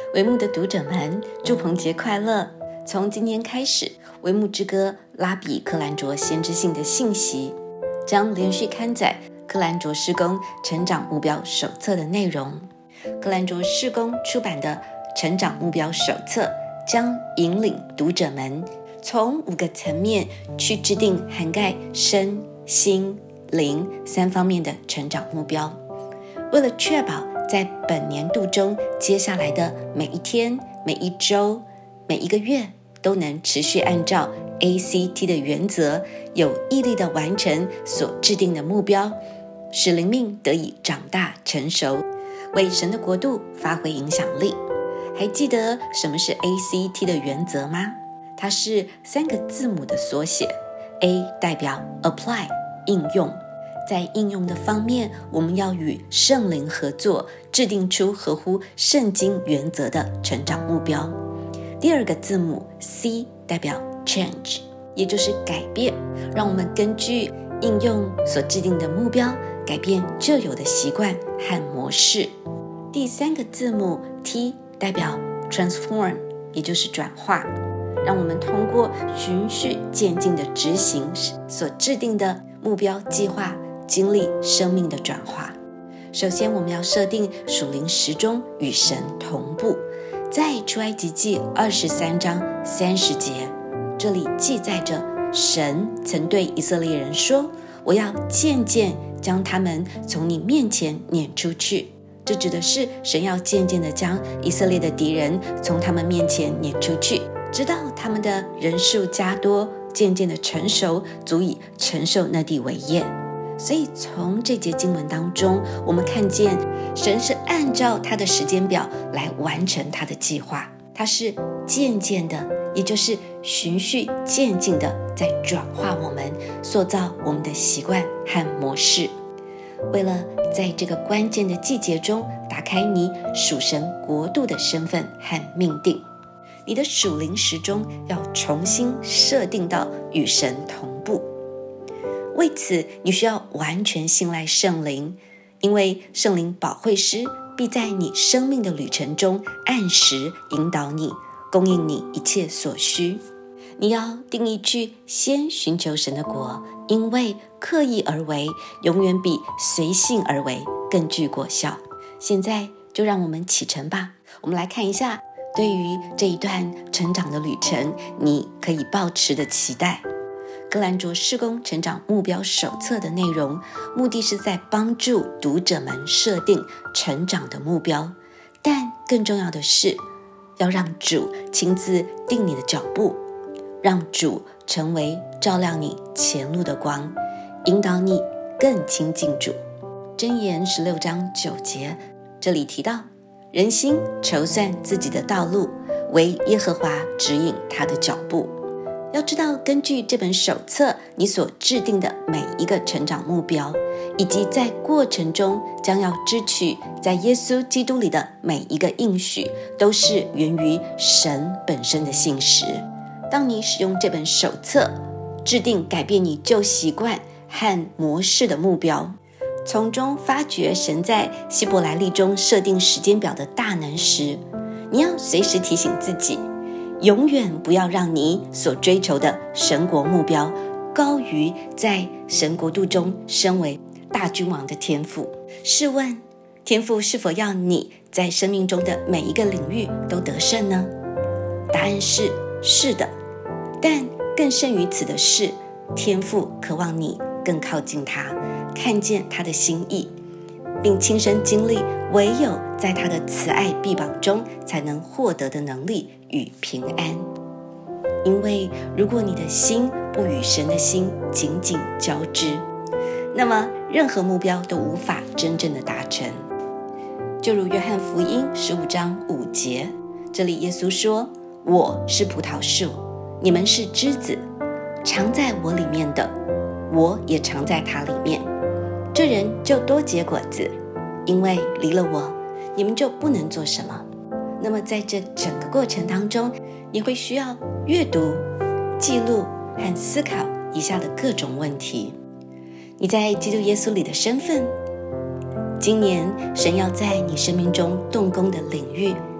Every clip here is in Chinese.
为幕的读者们，祝棚节快乐！从今天开始，为幕之歌拉比克兰卓先知性的信息将连续刊载克兰卓事工成长目标手册的内容。克兰卓事工出版的成长目标手册将引领读者们从5个层面去制定涵盖身、心、灵3方面的成长目标。为了确保在本年度中接下来的每一天、每一周、每一个月都能持续按照 ACT 的原则有毅力地完成所制定的目标，使灵命得以长大成熟，为神的国度发挥影响力。还记得什么是 ACT 的原则吗？它是3个字母的缩写。 A 代表 Apply 应用，在应用的方面，我们要与圣灵合作，制定出合乎圣经原则的成长目标。第2个字母 C 代表 Change， 也就是改变，让我们根据应用所制定的目标，改变旧有的习惯和模式。第3个字母 T 代表 Transform， 也就是转化，让我们通过循序渐进的执行所制定的目标计划，经历生命的转化。首先，我们要设定属灵时钟与神同步。在出埃及记23章30节，这里记载着神曾对以色列人说，我要渐渐将他们从你面前撵出去。这指的是神要渐渐地将以色列的敌人从他们面前撵出去，直到他们的人数加多，渐渐的成熟，足以承受那地为业。所以从这节经文当中，我们看见神是按照他的时间表来完成他的计划，他是渐渐的，也就是循序渐进的在转化我们，塑造我们的习惯和模式。为了在这个关键的季节中打开你属神国度的身份和命定，你的属灵时钟要重新设定到与神同步。为此，你需要完全信赖圣灵，因为圣灵保惠师必在你生命的旅程中按时引导你，供应你一切所需。你要定义去先寻求神的国，因为刻意而为永远比随性而为更具果效。现在就让我们启程吧。我们来看一下对于这一段成长的旅程，你可以抱持的期待。克兰卓事工成长目标手册的内容，目的是在帮助读者们设定成长的目标，但更重要的是要让主亲自定你的脚步，让主成为照亮你前路的光，引导你更亲近主。箴言16章9节，这里提到，人心筹算自己的道路，唯耶和华指引他的脚步。要知道，根据这本手册，你所制定的每一个成长目标，以及在过程中将要支取在耶稣基督里的每一个应许，都是源于神本身的信实。当你使用这本手册，制定改变你旧习惯和模式的目标，从中发掘神在希伯来历中设定时间表的大能时，你要随时提醒自己，永远不要让你所追求的神国目标高于在神国度中身为大君王的天父。试问，天父是否要你在生命中的每一个领域都得胜呢？答案是的，但更胜于此的是，天父渴望你更靠近他，看见他的心意，并亲身经历唯有在他的慈爱臂膀中才能获得的能力与平安。因为如果你的心不与神的心紧紧交织，那么任何目标都无法真正的达成。就如约翰福音15章5节，这里耶稣说，我是葡萄树，你们是枝子，常在我里面的，我也常在他里面，这人就多结果子，因为离了我，你们就不能做什么。那么在这整个过程当中，你会需要阅读、记录和思考以下的各种问题。你在基督耶稣里的身份，今年神要在你生命中动工的领域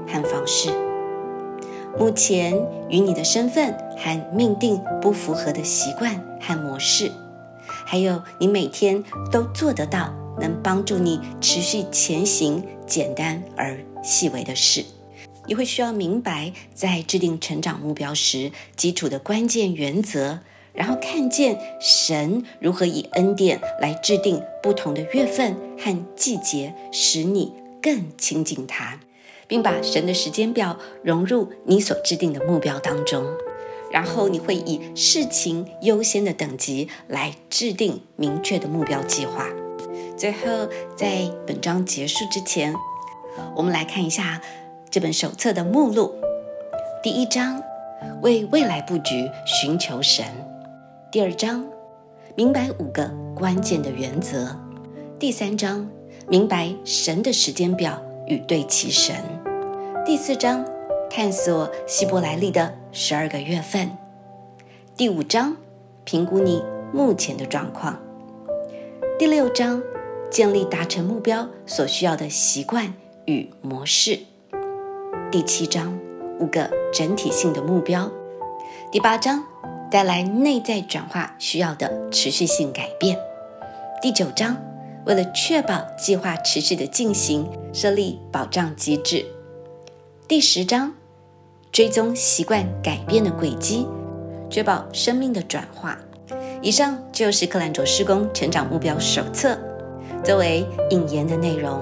和方式。目前与你的身份和命定不符合的习惯和模式，还有你每天都做得到能帮助你持续前行简单而细微的事。你会需要明白在制定成长目标时基础的关键原则，然后看见神如何以恩典来制定不同的月份和季节，使你更亲近他，并把神的时间表融入你所制定的目标当中。然后你会以事情优先的等级来制定明确的目标计划。最后，在本章结束之前，我们来看一下这本手册的目录。第1章，为未来布局寻求神。第2章，明白5个关键的原则。第3章，明白神的时间表与对齐神。第4章，探索希伯来历的12个月份。第5章，评估你目前的状况。第6章，建立达成目标所需要的习惯与模式。第7章，5个整体性的目标。第8章，带来内在转化需要的持续性改变。第9章，为了确保计划持续的进行，设立保障机制。第10章，追踪习惯改变的轨迹，确保生命的转化。以上就是克兰卓事工成长目标手册作为引言的内容。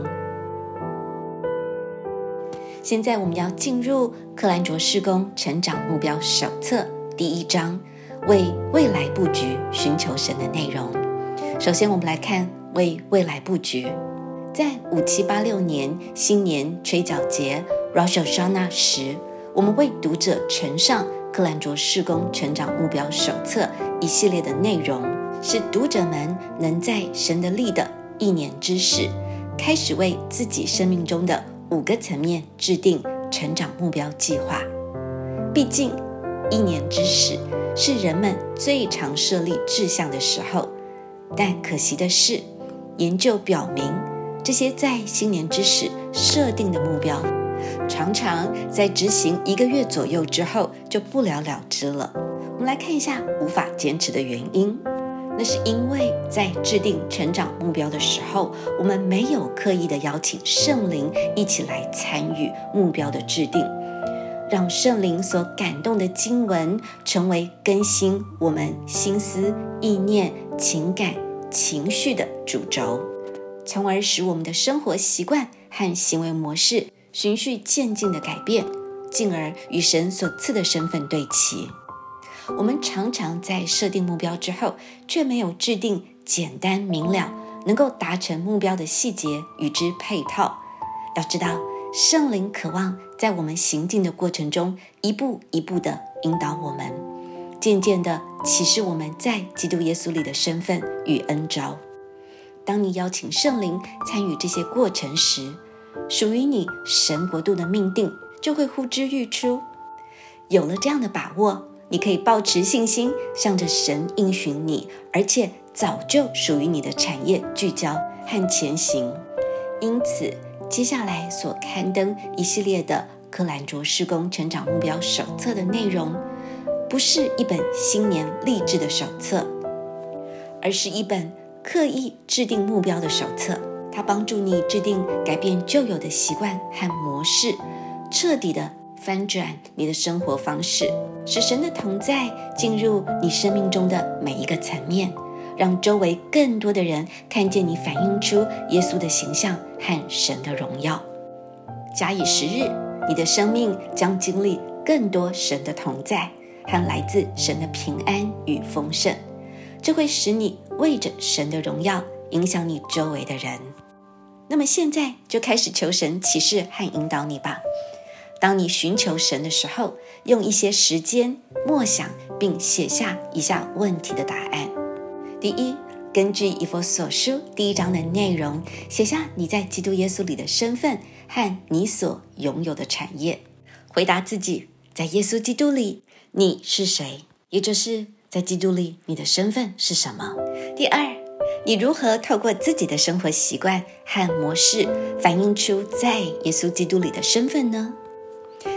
现在我们要进入克兰卓事工成长目标手册第1章，为未来布局寻求神的内容。首先我们来看为未来布局。在5786年新年吹角节 Rosh Hashanah 时，我们为读者呈上克兰卓事工成长目标手册一系列的内容，使读者们能在神的力的一年之始，开始为自己生命中的5个层面制定成长目标计划。毕竟一年之始是人们最常设立志向的时候，但可惜的是，研究表明，这些在新年之始设定的目标，常常在执行1个月左右之后就不了了之了。我们来看一下无法坚持的原因。那是因为在制定成长目标的时候，我们没有刻意的邀请圣灵一起来参与目标的制定，让圣灵所感动的经文成为更新我们心思、意念、情感、情绪的主轴，从而使我们的生活习惯和行为模式循序渐进的改变，进而与神所赐的身份对齐。我们常常在设定目标之后，却没有制定简单明了能够达成目标的细节与之配套。要知道，圣灵渴望在我们行进的过程中一步一步地引导我们，渐渐地启示我们在基督耶稣里的身份与恩召。当你邀请圣灵参与这些过程时，属于你神国度的命定就会呼之欲出。有了这样的把握，你可以抱持信心，向着神应许你而且早就属于你的产业聚焦和前行。因此接下来所刊登一系列的克兰卓事工成长目标手册的内容，不是一本新年励志的手册，而是一本刻意制定目标的手册。它帮助你制定改变旧有的习惯和模式，彻底的翻转你的生活方式，使神的同在进入你生命中的每一个层面，让周围更多的人看见你反映出耶稣的形象和神的荣耀。假以时日，你的生命将经历更多神的同在和来自神的平安与丰盛，这会使你为着神的荣耀影响你周围的人。那么现在就开始求神启示和引导你吧。当你寻求神的时候，用一些时间默想并写下以下问题的答案。第一，根据以弗所书第1章的内容，写下你在基督耶稣里的身份和你所拥有的产业。回答自己，在耶稣基督里你是谁，也就是在基督里你的身份是什么。第二，你如何透过自己的生活习惯和模式反映出在耶稣基督里的身份呢？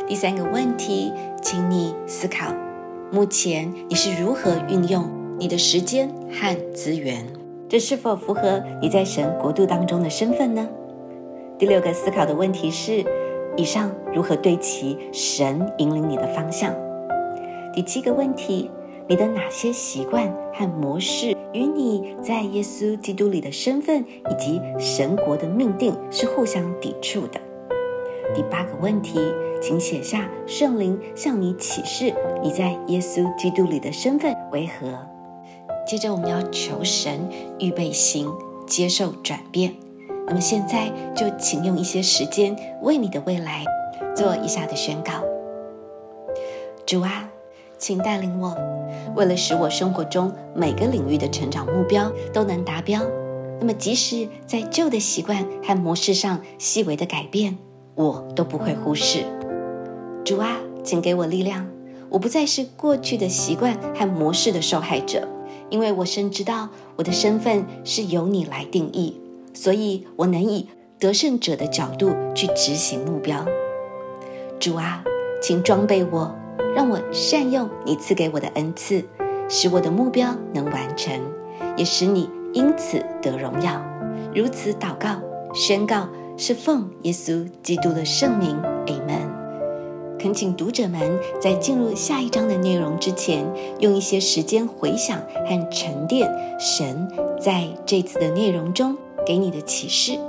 第3个问题，请你思考，目前你是如何运用你的时间和资源？这是否符合你在神国度当中的身份呢？第6个思考的问题是，以上如何对齐神引领你的方向？第7个问题，你的哪些习惯和模式与你在耶稣基督里的身份以及神国的命定是互相抵触的？第8个问题，请写下圣灵向你启示你在耶稣基督里的身份为何。接着我们要求神预备心，接受转变。那么现在就请用一些时间为你的未来做以下的宣告。主啊，请带领我，为了使我生活中每个领域的成长目标都能达标，那么即使在旧的习惯和模式上细微的改变，我都不会忽视。主啊，请给我力量，我不再是过去的习惯和模式的受害者，因为我深知道我的身份是由你来定义，所以我能以得胜者的角度去执行目标。主啊，请装备我，让我善用你赐给我的恩赐，使我的目标能完成，也使你因此得荣耀。如此祷告宣告，是奉耶稣基督的圣名 Amen。 恳请读者们在进入下一章的内容之前，用一些时间回想和沉淀神在这次的内容中给你的启示。